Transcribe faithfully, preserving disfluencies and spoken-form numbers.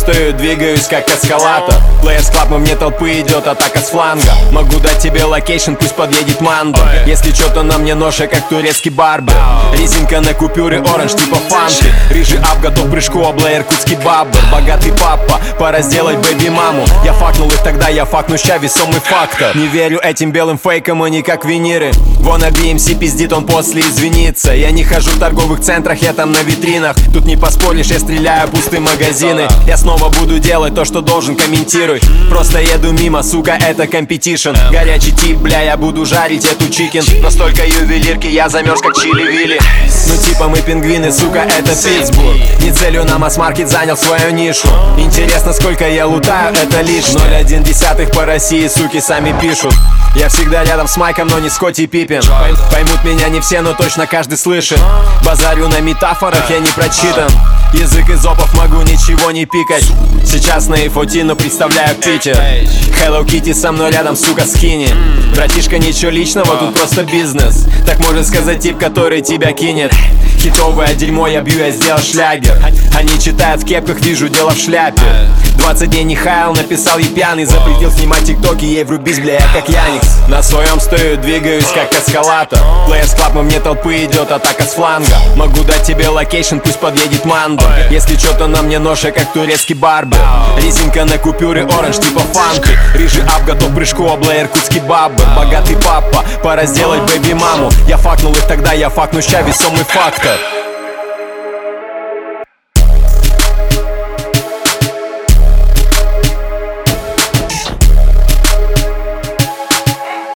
стою, двигаюсь как эскалатор. Players Club, мы вне толпы, идет атака с фланга. Могу дать тебе локейшн, пусть подъедет Мандо. Если чё, то на мне ноша, как турецкий барбер. Резинка на купюре оранж, типа фанты. Рыжий ап, готов к прыжку, а Блэйр кутский баббер. Богатый папа, пора сделать бэби-маму. Я факнул их тогда, я факну ща, весомый фактор. Не верю этим белым фейкам, они как виниры. Вон би эм си пиздит, он после извинится. Я не хожу в торговых центрах, я там на витринах. Тут не поспоришь, я стреляю пустые магазины. Я снова буду делать то, что должен, комментируй. Просто еду мимо, сука, это компетишн. Горячий тип, бля, я буду жарить эту чикен. Настолько ювелирки, я замерз как чили-вилли. Ну типа мы пингвины, сука, это Питтсбург. Не целью на масс-маркет, занял свою нишу. Интересно, сколько я лутаю, это лишь ноль целых одна десятых по России, суки сами пишут. Я всегда рядом с майком, но не Скотти Пиппин. Поймут меня не все, но точно каждый слышит. Базарю на метафорах, я не прочитан. Язык из опов, могу ничего не пикать. Сейчас на эйфоти, но представляю Питер. Hello Kitty со мной рядом, сука, скини. Братишка, ничего личного, тут просто бизнес. Так может сказать тип, который тебя кинет. Хитовое дерьмо я бью, я сделал шлягер. Они читают в кепках, вижу дело в шляпе. Двадцать дней не хаял, написал ей пьяный. Запретил снимать тиктоки, ей врубись, бля, я как Яникс. На своем стою, двигаюсь как эскалатор. Players Club, мы вне толпы, идет атака с фланга. Могу дать тебе локейшн, пусть подъедет Мандо. Если чё, то на мне ноша, как турецкий барбер. Резинка на купюре оранж, типа фанты. Рыжий ап, готов к прыжку, а Блэйр кутский баббер. Богатый папа, пора сделать бэби-маму. Я факнул их тогда, я факну ща, весомый фактор.